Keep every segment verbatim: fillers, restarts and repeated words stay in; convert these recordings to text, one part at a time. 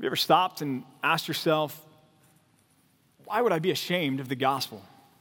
you ever stopped and asked yourself, why would I be ashamed of the gospel?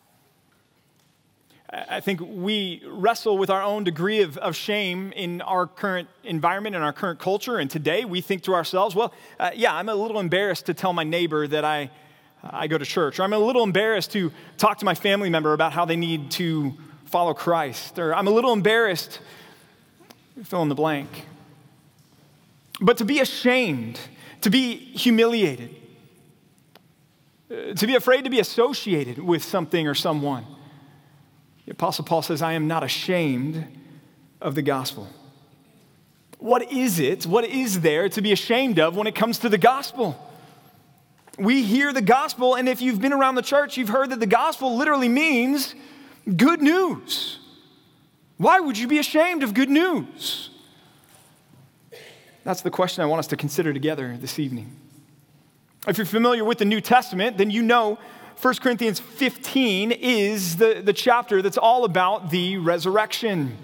I think we wrestle with our own degree of, of shame in our current environment, in our current culture, and today we think to ourselves, well, uh, yeah, I'm a little embarrassed to tell my neighbor that I, I go to church, or I'm a little embarrassed to talk to my family member about how they need to follow Christ, or I'm a little embarrassed, fill in the blank. But to be ashamed, to be humiliated, uh, to be afraid to be associated with something or someone, the Apostle Paul says, I am not ashamed of the gospel. What is it? What is there to be ashamed of when it comes to the gospel? We hear the gospel, and if you've been around the church, you've heard that the gospel literally means good news. Why would you be ashamed of good news? That's the question I want us to consider together this evening. If you're familiar with the New Testament, then you know First Corinthians fifteen is the, the chapter that's all about the resurrection.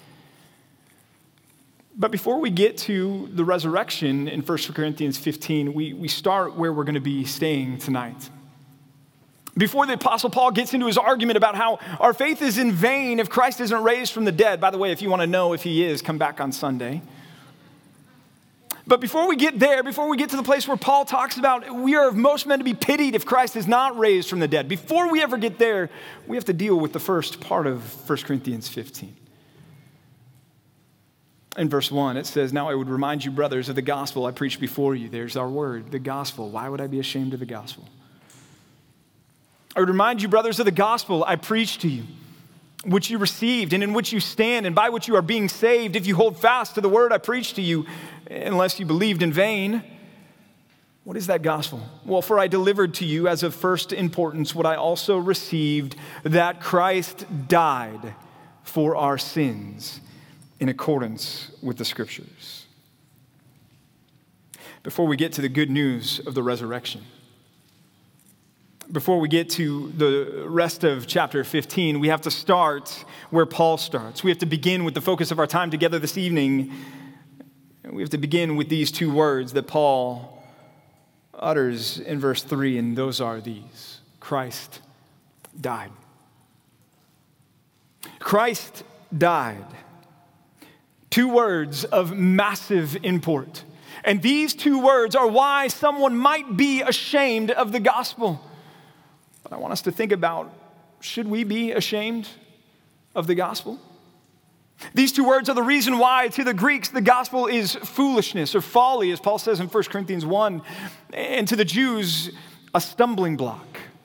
But before we get to the resurrection in First Corinthians fifteen, we, we start where we're going to be staying tonight. Before the Apostle Paul gets into his argument about how our faith is in vain if Christ isn't raised from the dead. By the way, if you want to know if he is, come back on Sunday. But before we get there, before we get to the place where Paul talks about we are of most men to be pitied if Christ is not raised from the dead, before we ever get there, we have to deal with the first part of First Corinthians fifteen. In verse one, it says, now I would remind you, brothers, of the gospel I preached before you. There's our word, the gospel. Why would I be ashamed of the gospel? I would remind you, brothers, of the gospel I preached to you, which you received and in which you stand and by which you are being saved if you hold fast to the word I preached to you, unless you believed in vain. What is that gospel? Well, for I delivered to you as of first importance what I also received, that Christ died for our sins in accordance with the scriptures. Before we get to the good news of the resurrection, before we get to the rest of chapter fifteen, we have to start where Paul starts. We have to begin with the focus of our time together this evening. We have to begin with these two words that Paul utters in verse three, and those are these: Christ died. Christ died. Two words of massive import. And these two words are why someone might be ashamed of the gospel. But I want us to think about, should we be ashamed of the gospel? These two words are the reason why to the Greeks the gospel is foolishness or folly, as Paul says in First Corinthians one, and to the Jews, a stumbling block.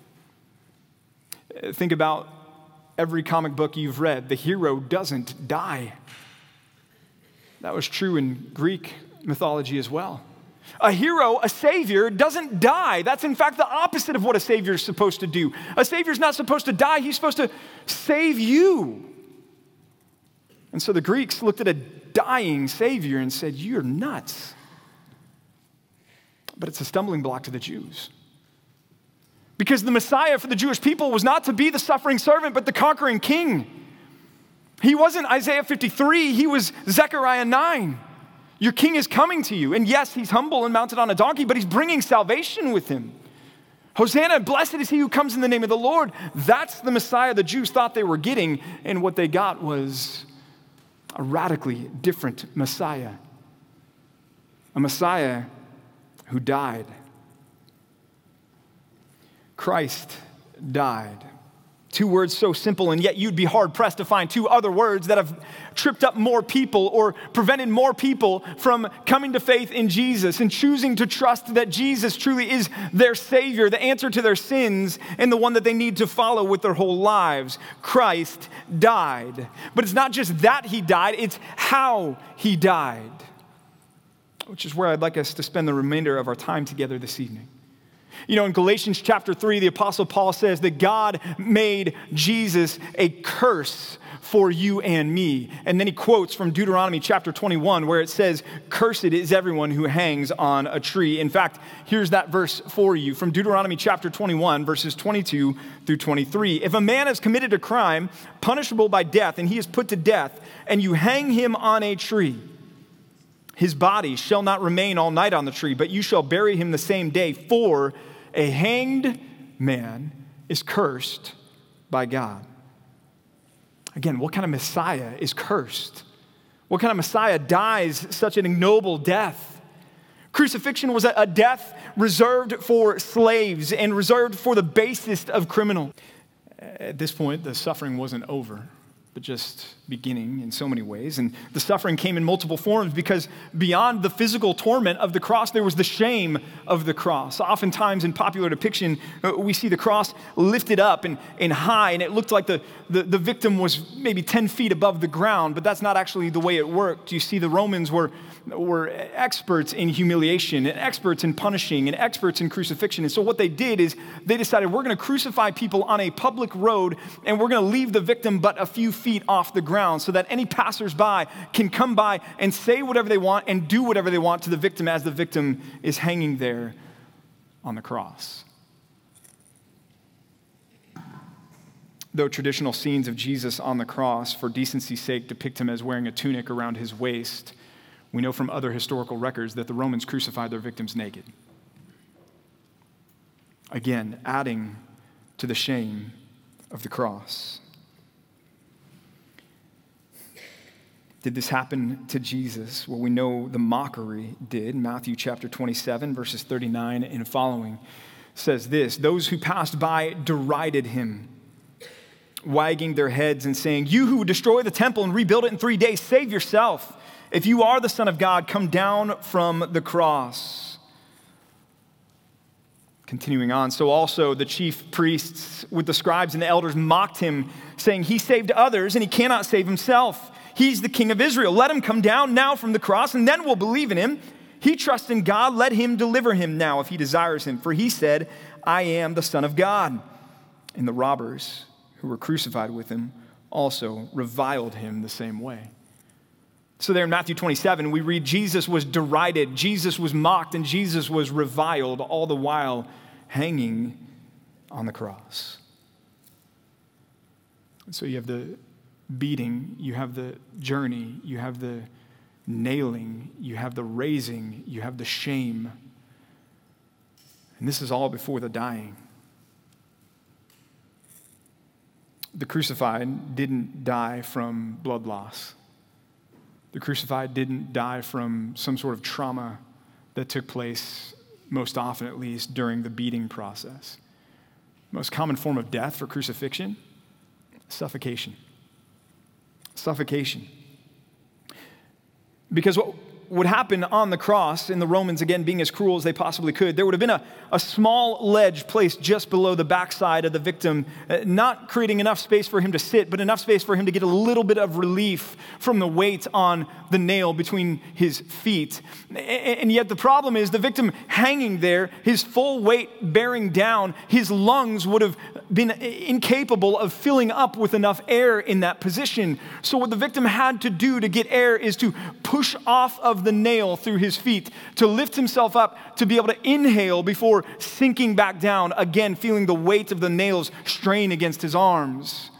Think about every comic book you've read. The hero doesn't die. That was true in Greek mythology as well. A hero, a savior, doesn't die. That's in fact the opposite of what a savior is supposed to do. A savior's not supposed to die. He's supposed to save you. And so the Greeks looked at a dying savior and said, you're nuts. But it's a stumbling block to the Jews. Because the Messiah for the Jewish people was not to be the suffering servant, but the conquering king. He wasn't Isaiah fifty-three, he was Zechariah nine. Your king is coming to you. And yes, he's humble and mounted on a donkey, but he's bringing salvation with him. Hosanna, blessed is he who comes in the name of the Lord. That's the Messiah the Jews thought they were getting, and what they got was a radically different Messiah. A Messiah who died. Christ died. Two words so simple, and yet you'd be hard-pressed to find two other words that have tripped up more people or prevented more people from coming to faith in Jesus and choosing to trust that Jesus truly is their Savior, the answer to their sins, and the one that they need to follow with their whole lives. Christ died. But it's not just that he died, it's how he died, which is where I'd like us to spend the remainder of our time together this evening. You know, in Galatians chapter three, the Apostle Paul says that God made Jesus a curse for you and me. And then he quotes from Deuteronomy chapter twenty-one, where it says, cursed is everyone who hangs on a tree. In fact, here's that verse for you from Deuteronomy chapter twenty-one, verses twenty-two through twenty-three. If a man has committed a crime punishable by death, and he is put to death, and you hang him on a tree, His body shall not remain all night on the tree, but you shall bury him the same day, for a hanged man is cursed by God. Again, what kind of Messiah is cursed? What kind of Messiah dies such an ignoble death? Crucifixion was a death reserved for slaves and reserved for the basest of criminals. At this point, the suffering wasn't over, but just beginning in so many ways. And the suffering came in multiple forms because beyond the physical torment of the cross, there was the shame of the cross. Oftentimes in popular depiction, we see the cross lifted up and, and high, and it looked like the, the, the victim was maybe ten feet above the ground, but that's not actually the way it worked. You see, the Romans were, were experts in humiliation, and experts in punishing, and experts in crucifixion. And so what they did is they decided, we're going to crucify people on a public road, and we're going to leave the victim but a few feet off the ground so that any passersby can come by and say whatever they want and do whatever they want to the victim as the victim is hanging there on the cross. Though traditional scenes of Jesus on the cross, for decency's sake, depict him as wearing a tunic around his waist, we know from other historical records that the Romans crucified their victims naked. Again, adding to the shame of the cross. Did this happen to Jesus? Well, we know the mockery did. Matthew chapter twenty-seven, verses thirty-nine and following says this: those who passed by derided him, wagging their heads and saying, you who would destroy the temple and rebuild it in three days, save yourself. If you are the Son of God, come down from the cross. Continuing on, so also the chief priests with the scribes and the elders mocked him, saying, he saved others and he cannot save himself. He's the King of Israel. Let him come down now from the cross, and then we'll believe in him. He trusts in God. Let him deliver him now if he desires him. For he said, I am the Son of God. And the robbers who were crucified with him also reviled him the same way. So there in Matthew twenty-seven, we read Jesus was derided, Jesus was mocked, and Jesus was reviled, all the while hanging on the cross. So you have the beating, you have the journey, you have the nailing, you have the raising, you have the shame. And this is all before the dying. The crucified didn't die from blood loss. The crucified didn't die from some sort of trauma that took place, most often at least, during the beating process. Most common form of death for crucifixion, suffocation. Suffocation. Because what would happen on the cross, and the Romans, again, being as cruel as they possibly could, there would have been a, a small ledge placed just below the backside of the victim, uh, not creating enough space for him to sit, but enough space for him to get a little bit of relief from the weight on the nail between his feet. And, and yet the problem is the victim hanging there, his full weight bearing down, his lungs would have been incapable of filling up with enough air in that position. So what the victim had to do to get air is to push off of the nail through his feet, to lift himself up, to be able to inhale before sinking back down, again feeling the weight of the nails strain against his arms.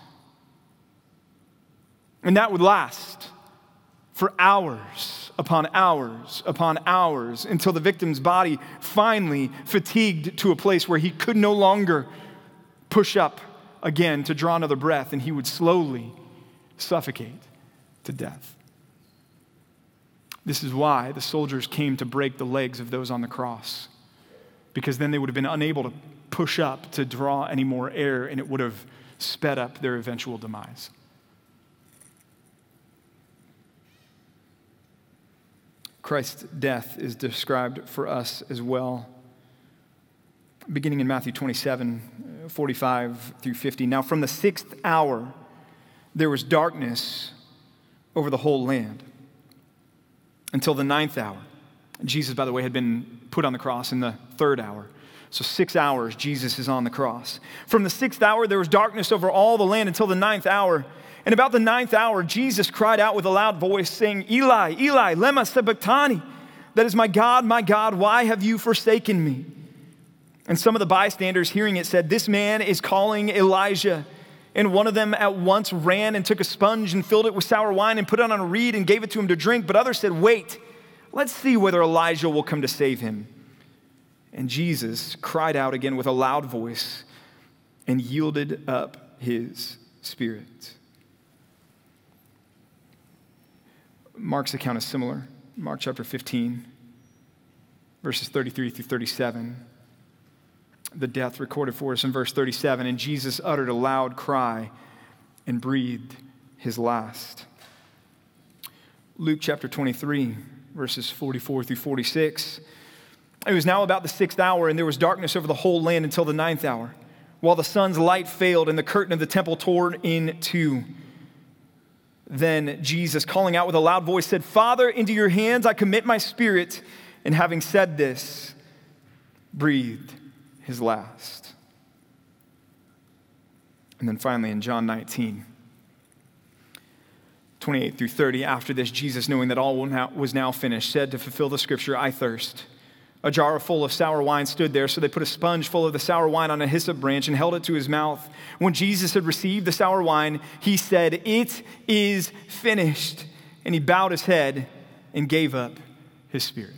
And that would last for hours upon hours upon hours until the victim's body finally fatigued to a place where he could no longer push up again to draw another breath, and he would slowly suffocate to death. This is why the soldiers came to break the legs of those on the cross, because then they would have been unable to push up to draw any more air, and it would have sped up their eventual demise. Christ's death is described for us as well, beginning in Matthew twenty-seven, forty-five through fifty. Now from the sixth hour, there was darkness over the whole land until the ninth hour. Jesus, by the way, had been put on the cross in the third hour. So six hours, Jesus is on the cross. From the sixth hour, there was darkness over all the land until the ninth hour. And about the ninth hour, Jesus cried out with a loud voice, saying, Eli, Eli, lema sabachthani. That is, my God, my God, why have you forsaken me? And some of the bystanders hearing it said, this man is calling Elijah. And one of them at once ran and took a sponge and filled it with sour wine and put it on a reed and gave it to him to drink. But others said, wait, let's see whether Elijah will come to save him." And Jesus cried out again with a loud voice and yielded up his spirit. Mark's account is similar. Mark chapter fifteen, verses thirty-three through thirty-seven. The death recorded for us in verse thirty-seven. "And Jesus uttered a loud cry and breathed his last." Luke chapter twenty-three, verses forty-four through forty-six. "It was now about the sixth hour, and there was darkness over the whole land until the ninth hour, while the sun's light failed and the curtain of the temple tore in two. Then Jesus, calling out with a loud voice, said, 'Father, into your hands I commit my spirit.' And having said this, breathed his last." And then finally in John nineteen, twenty-eight through thirty, "After this, Jesus, knowing that all was now finished, said to fulfill the scripture, 'I thirst.' A jar full of sour wine stood there, so they put a sponge full of the sour wine on a hyssop branch and held it to his mouth. When Jesus had received the sour wine, he said, 'It is finished.' And he bowed his head and gave up his spirit."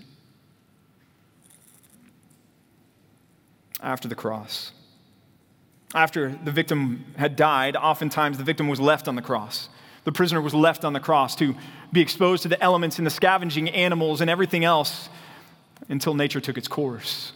After the cross, after the victim had died, oftentimes the victim was left on the cross. The prisoner was left on the cross to be exposed to the elements and the scavenging animals and everything else until nature took its course.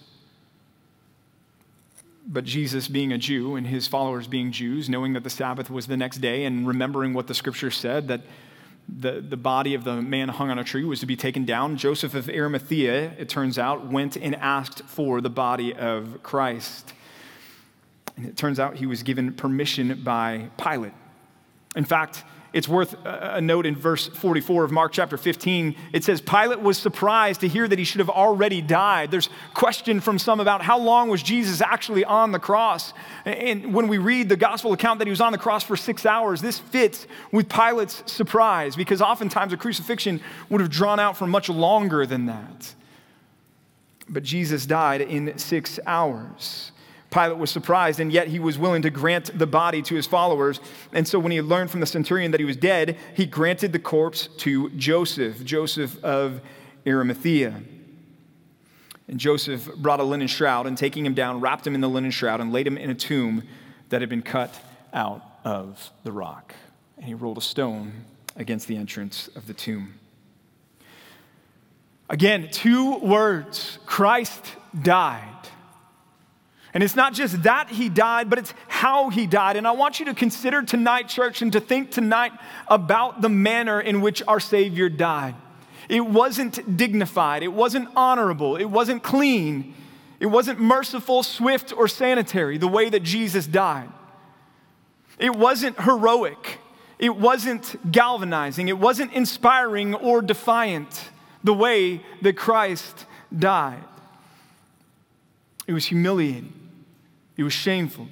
But Jesus, being a Jew and his followers being Jews, knowing that the Sabbath was the next day and remembering what the scripture said, that the, the body of the man hung on a tree was to be taken down, Joseph of Arimathea, it turns out, went and asked for the body of Christ. And it turns out he was given permission by Pilate. In fact, it's worth a note in verse forty-four of Mark chapter fifteen. It says, "Pilate was surprised to hear that he should have already died." There's question from some about how long was Jesus actually on the cross. And when we read the gospel account that he was on the cross for six hours, this fits with Pilate's surprise, because oftentimes a crucifixion would have drawn out for much longer than that. But Jesus died in six hours. Pilate was surprised, and yet he was willing to grant the body to his followers. And so when he learned from the centurion that he was dead, he granted the corpse to Joseph, Joseph of Arimathea. And Joseph brought a linen shroud, and taking him down, wrapped him in the linen shroud and laid him in a tomb that had been cut out of the rock. And he rolled a stone against the entrance of the tomb. Again, two words: Christ died. And it's not just that he died, but it's how he died. And I want you to consider tonight, church, and to think tonight about the manner in which our Savior died. It wasn't dignified. It wasn't honorable. It wasn't clean. It wasn't merciful, swift, or sanitary the way that Jesus died. It wasn't heroic. It wasn't galvanizing. It wasn't inspiring or defiant the way that Christ died. It was humiliating. It was shameful.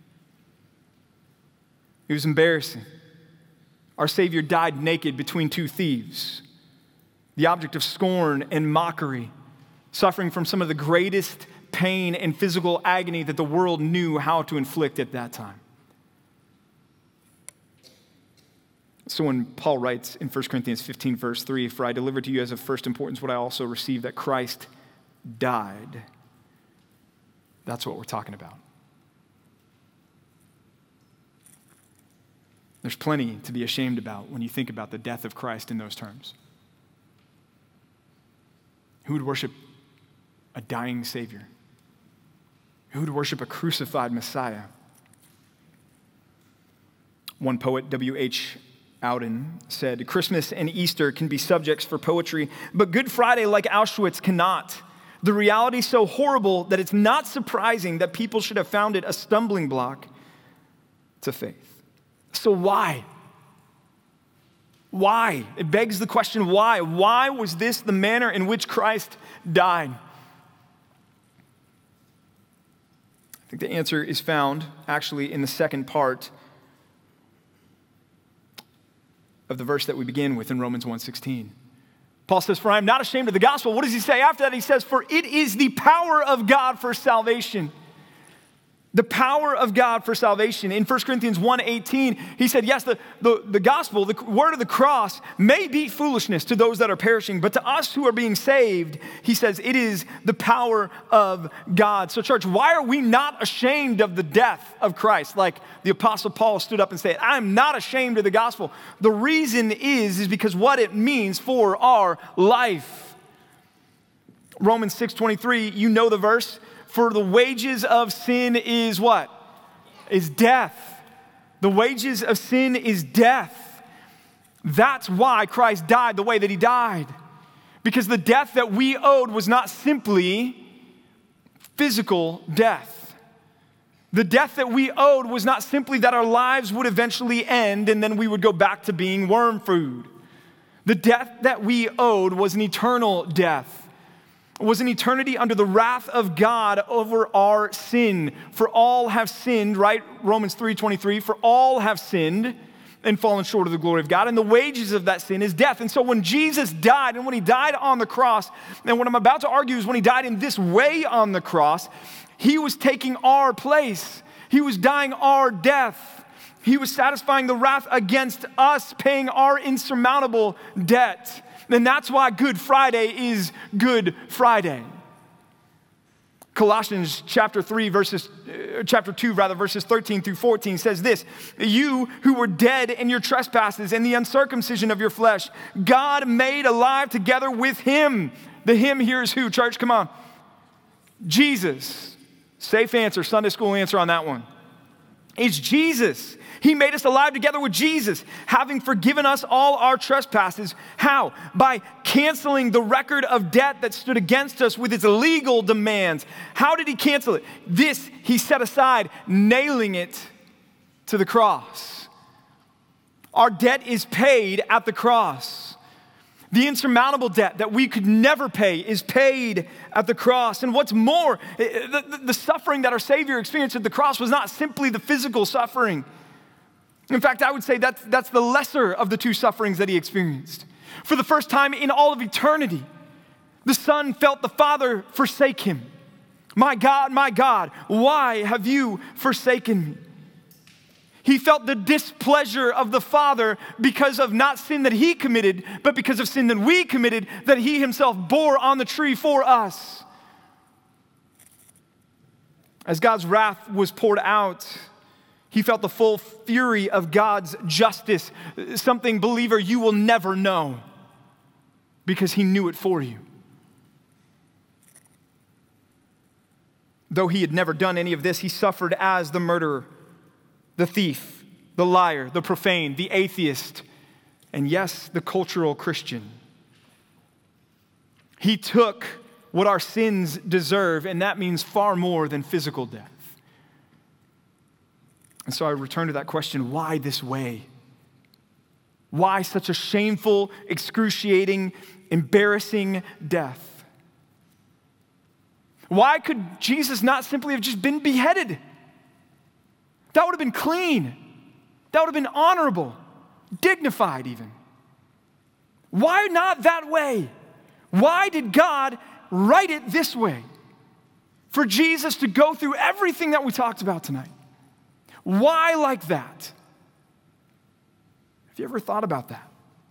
It was embarrassing. Our Savior died naked between two thieves, the object of scorn and mockery, suffering from some of the greatest pain and physical agony that the world knew how to inflict at that time. So when Paul writes in First Corinthians fifteen, verse three, "For I delivered to you as of first importance what I also received, that Christ died," that's what we're talking about. There's plenty to be ashamed about when you think about the death of Christ in those terms. Who would worship a dying Savior? Who would worship a crucified Messiah? One poet, W H Auden, said, "Christmas and Easter can be subjects for poetry, but Good Friday, like Auschwitz, cannot. The reality is so horrible that it's not surprising that people should have found it a stumbling block to faith." So why? Why? It begs the question, why? Why was this the manner in which Christ died? I think the answer is found actually in the second part of the verse that we begin with in Romans one sixteen. Paul says, "For I am not ashamed of the gospel." What does he say after that? He says, "For it is the power of God for salvation." The power of God for salvation. In First Corinthians one eighteen, he said, yes, the, the, the gospel, the word of the cross may be foolishness to those that are perishing, but to us who are being saved, he says, it is the power of God. So church, why are we not ashamed of the death of Christ? Like the Apostle Paul stood up and said, I'm not ashamed of the gospel. The reason is, is because what it means for our life. Romans six twenty-three, you know the verse. For the wages of sin is what? Is death. The wages of sin is death. That's why Christ died the way that he died. Because the death that we owed was not simply physical death. The death that we owed was not simply that our lives would eventually end and then we would go back to being worm food. The death that we owed was an eternal death. Was an eternity under the wrath of God over our sin. For all have sinned, right? Romans three twenty-three, for all have sinned and fallen short of the glory of God. And the wages of that sin is death. And so when Jesus died, and when he died on the cross, and what I'm about to argue is when he died in this way on the cross, he was taking our place. He was dying our death. He was satisfying the wrath against us, paying our insurmountable debt. And that's why Good Friday is Good Friday. Colossians chapter three, verses, uh, chapter two, rather, verses thirteen through fourteen says this, you who were dead in your trespasses and the uncircumcision of your flesh, God made alive together with him. The him here is who, church? Come on. Jesus. Safe answer, Sunday school answer on that one. It's Jesus. He made us alive together with Jesus, having forgiven us all our trespasses. How? By canceling the record of debt that stood against us with its legal demands. How did he cancel it? This he set aside, nailing it to the cross. Our debt is paid at the cross. The insurmountable debt that we could never pay is paid at the cross. And what's more, the, the, the suffering that our Savior experienced at the cross was not simply the physical suffering. In fact, I would say that's, that's the lesser of the two sufferings that he experienced. For the first time in all of eternity, the Son felt the Father forsake him. My God, my God, why have you forsaken me? He felt the displeasure of the Father because of not sin that he committed, but because of sin that we committed, that he himself bore on the tree for us. As God's wrath was poured out, he felt the full fury of God's justice, something, believer, you will never know because he knew it for you. Though he had never done any of this, he suffered as the murderer, the thief, the liar, the profane, the atheist, and yes, the cultural Christian. He took what our sins deserve, and that means far more than physical death. And so I return to that question, why this way? Why such a shameful, excruciating, embarrassing death? Why could Jesus not simply have just been beheaded? That would have been clean. That would have been honorable, dignified even. Why not that way? Why did God write it this way? For Jesus to go through everything that we talked about tonight. Why like that? Have you ever thought about that?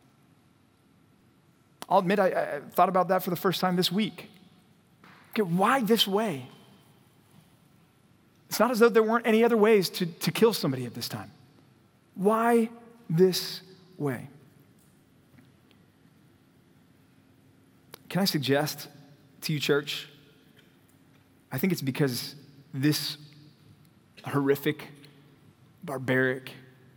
I'll admit I, I thought about that for the first time this week. Okay, why this way? It's not as though there weren't any other ways to, to kill somebody at this time. Why this way? Can I suggest to you, church, I think it's because this horrific, barbaric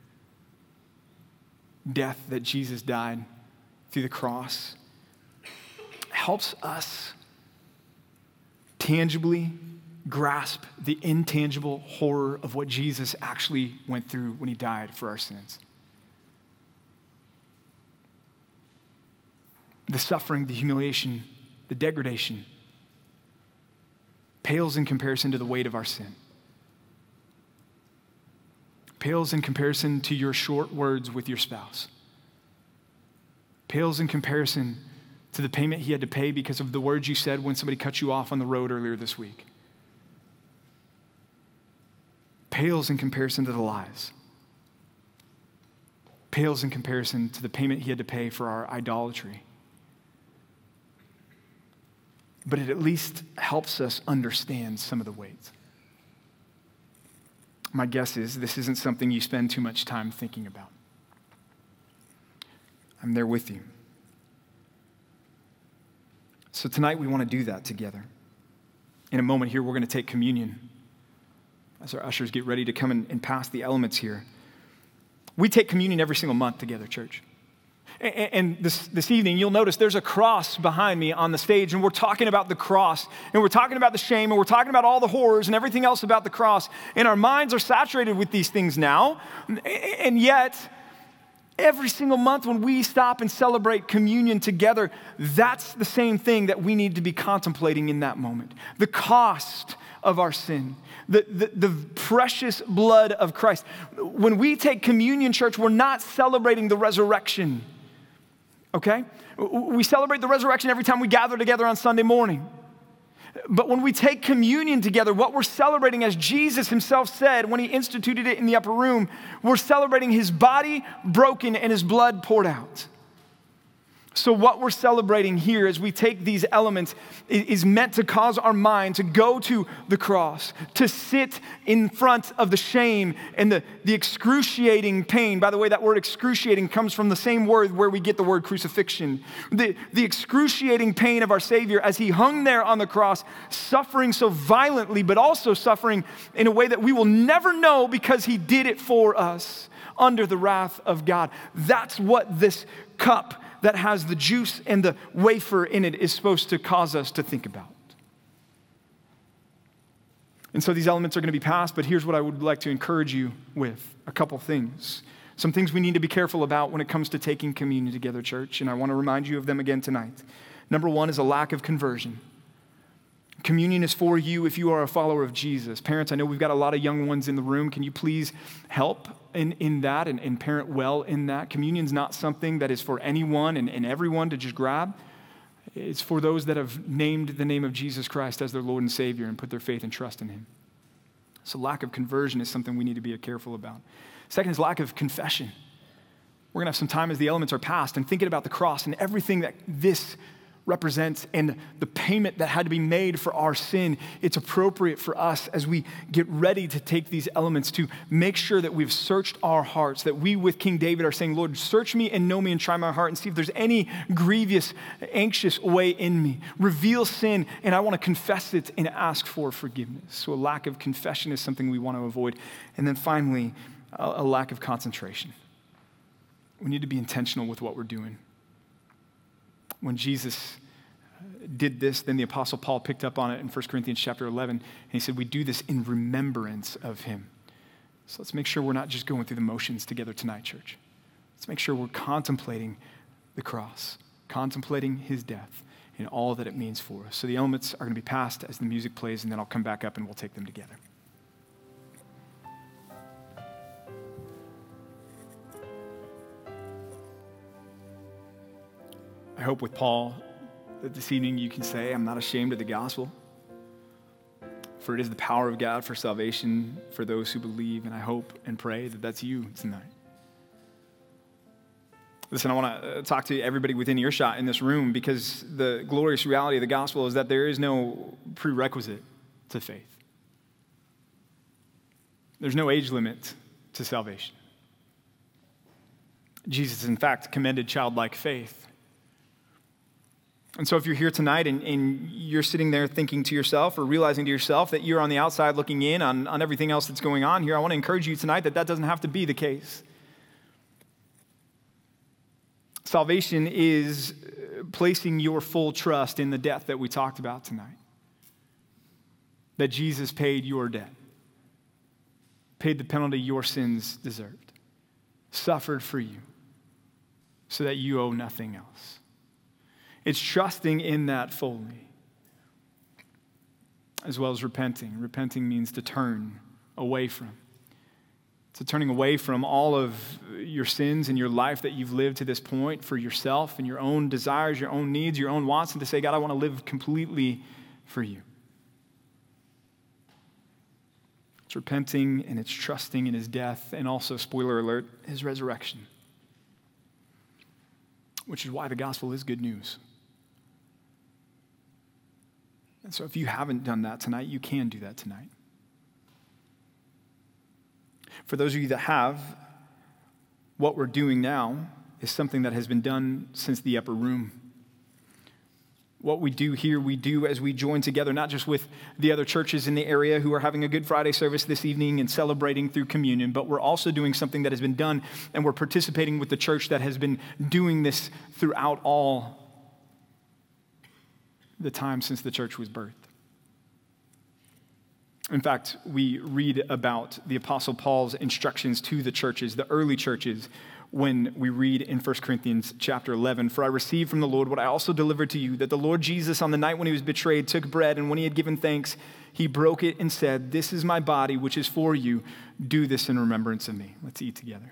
death that Jesus died through the cross helps us tangibly grasp the intangible horror of what Jesus actually went through when he died for our sins. The suffering, the humiliation, the degradation pales in comparison to the weight of our sin. Pales in comparison to your short words with your spouse. Pales in comparison to the payment he had to pay because of the words you said when somebody cut you off on the road earlier this week. pales in comparison to the lies. Pales in comparison to the payment he had to pay for our idolatry. But it at least helps us understand some of the weight. My guess is this isn't something you spend too much time thinking about. I'm there with you. So tonight we want to do that together. In a moment here, we're going to take communion as our ushers get ready to come and, and pass the elements here. We take communion every single month together, church. And, and this, this evening, you'll notice there's a cross behind me on the stage, and we're talking about the cross, and we're talking about the shame, and we're talking about all the horrors and everything else about the cross. And our minds are saturated with these things now, and yet every single month when we stop and celebrate communion together, that's the same thing that we need to be contemplating in that moment. The cost of our sin, the, the, the precious blood of Christ. When we take communion, church, we're not celebrating the resurrection, okay? We celebrate the resurrection every time we gather together on Sunday morning. But when we take communion together, what we're celebrating, as Jesus himself said when he instituted it in the upper room, we're celebrating his body broken and his blood poured out. So what we're celebrating here as we take these elements is meant to cause our mind to go to the cross, to sit in front of the shame and the, the excruciating pain. By the way, that word excruciating comes from the same word where we get the word crucifixion. The, the excruciating pain of our Savior as he hung there on the cross, suffering so violently, but also suffering in a way that we will never know because he did it for us under the wrath of God. That's what this cup that has the juice and the wafer in it is supposed to cause us to think about. And so these elements are going to be passed, but here's what I would like to encourage you with, a couple things. Some things we need to be careful about when it comes to taking communion together, church, and I want to remind you of them again tonight. Number one is a lack of conversion. Communion is for you if you are a follower of Jesus. Parents, I know we've got a lot of young ones in the room. Can you please help in, in that and, and parent well in that? Communion's not something that is for anyone and, and everyone to just grab. It's for those that have named the name of Jesus Christ as their Lord and Savior and put their faith and trust in him. So lack of conversion is something we need to be careful about. Second is lack of confession. We're going to have some time as the elements are passed and thinking about the cross and everything that this represents and the payment that had to be made for our sin. It's appropriate for us as we get ready to take these elements to make sure that we've searched our hearts, that we with King David are saying, Lord, search me and know me and try my heart and see if there's any grievous, anxious way in me. Reveal sin, and I want to confess it and ask for forgiveness. So a lack of confession is something we want to avoid. And then finally, a, a lack of concentration. We need to be intentional with what we're doing. When Jesus did this, then the Apostle Paul picked up on it in First Corinthians chapter eleven, and he said, we do this in remembrance of him. So let's make sure we're not just going through the motions together tonight, church. Let's make sure we're contemplating the cross, contemplating his death and all that it means for us. So the elements are going to be passed as the music plays, and then I'll come back up and we'll take them together. I hope with Paul that this evening you can say, I'm not ashamed of the gospel, for it is the power of God for salvation for those who believe, and I hope and pray that that's you tonight. Listen, I want to talk to everybody within earshot in this room because the glorious reality of the gospel is that there is no prerequisite to faith. There's no age limit to salvation. Jesus, in fact, commended childlike faith. And so if you're here tonight and, and you're sitting there thinking to yourself or realizing to yourself that you're on the outside looking in on, on everything else that's going on here, I want to encourage you tonight that that doesn't have to be the case. Salvation is placing your full trust in the death that we talked about tonight. That Jesus paid your debt, paid the penalty your sins deserved, suffered for you so that you owe nothing else. It's trusting in that fully, as well as repenting. Repenting means to turn away from. It's a turning away from all of your sins in your life that you've lived to this point for yourself and your own desires, your own needs, your own wants, and to say, God, I want to live completely for you. It's repenting and it's trusting in his death and also, spoiler alert, his resurrection. Which is why the gospel is good news. And so if you haven't done that tonight, you can do that tonight. For those of you that have, what we're doing now is something that has been done since the upper room. What we do here, we do as we join together, not just with the other churches in the area who are having a Good Friday service this evening and celebrating through communion, but we're also doing something that has been done, and we're participating with the church that has been doing this throughout all the time since the church was birthed. In fact, we read about the Apostle Paul's instructions to the churches, the early churches, when we read in First Corinthians chapter eleven, "For I received from the Lord what I also delivered to you, that the Lord Jesus on the night when he was betrayed took bread, and when he had given thanks, he broke it and said, 'This is my body, which is for you. Do this in remembrance of me.'" Let's eat together.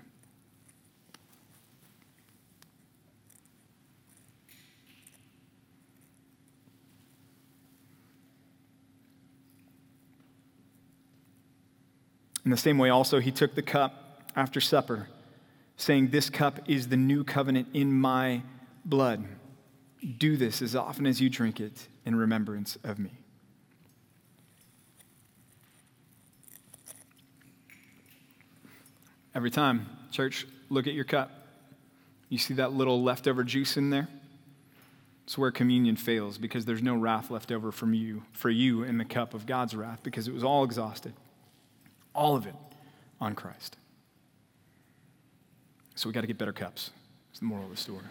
In the same way also, he took the cup after supper, saying, "This cup is the new covenant in my blood. Do this as often as you drink it in remembrance of me." Every time, church, look at your cup. You see that little leftover juice in there? It's where communion fails, because there's no wrath left over from you, for you in the cup of God's wrath, because it was all exhausted. All of it on Christ. So we got to get better cups. It's the moral of the story.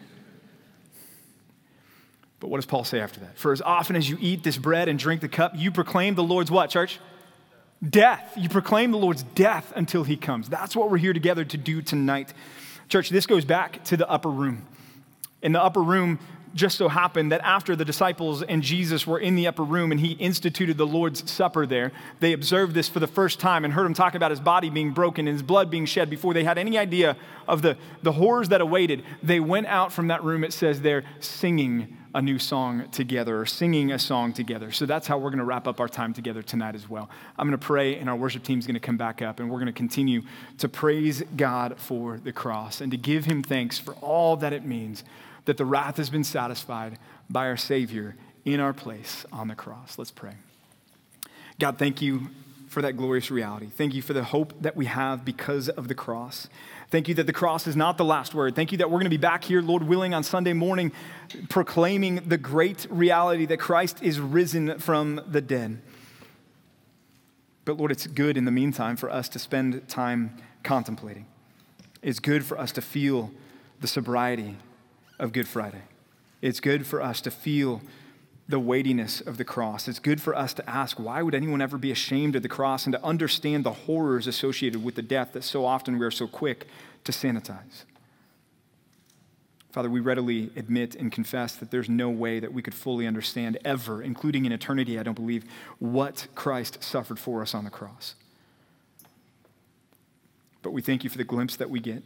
But what does Paul say after that? "For as often as you eat this bread and drink the cup, you proclaim the Lord's" what, church? Death. You proclaim the Lord's death until he comes. That's what we're here together to do tonight. Church, this goes back to the upper room. In the upper room, just so happened that after the disciples and Jesus were in the upper room and he instituted the Lord's Supper there, they observed this for the first time and heard him talk about his body being broken and his blood being shed before they had any idea of the, the horrors that awaited. They went out from that room, it says there, singing a new song together, or singing a song together. So that's how we're going to wrap up our time together tonight as well. I'm going to pray, and our worship team is going to come back up, and we're going to continue to praise God for the cross and to give him thanks for all that it means, that the wrath has been satisfied by our Savior in our place on the cross. Let's pray. God, thank you for that glorious reality. Thank you for the hope that we have because of the cross. Thank you that the cross is not the last word. Thank you that we're going to be back here, Lord willing, on Sunday morning, proclaiming the great reality that Christ is risen from the dead. But Lord, it's good in the meantime for us to spend time contemplating. It's good for us to feel the sobriety of Good Friday. It's good for us to feel the weightiness of the cross. It's good for us to ask, why would anyone ever be ashamed of the cross, and to understand the horrors associated with the death that so often we are so quick to sanitize. Father, we readily admit and confess that there's no way that we could fully understand ever, including in eternity, I don't believe, what Christ suffered for us on the cross. But we thank you for the glimpse that we get.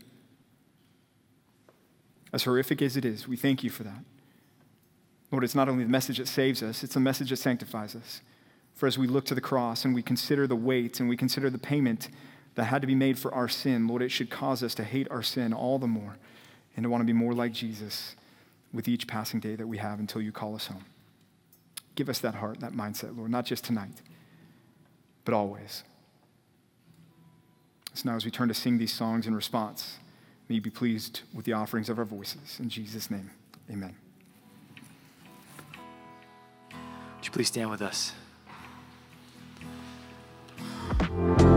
As horrific as it is, we thank you for that. Lord, it's not only the message that saves us, it's a message that sanctifies us. For as we look to the cross and we consider the weight and we consider the payment that had to be made for our sin, Lord, it should cause us to hate our sin all the more and to want to be more like Jesus with each passing day that we have until you call us home. Give us that heart, that mindset, Lord, not just tonight, but always. So now as we turn to sing these songs in response, may you be pleased with the offerings of our voices. In Jesus' name, amen. Would you please stand with us?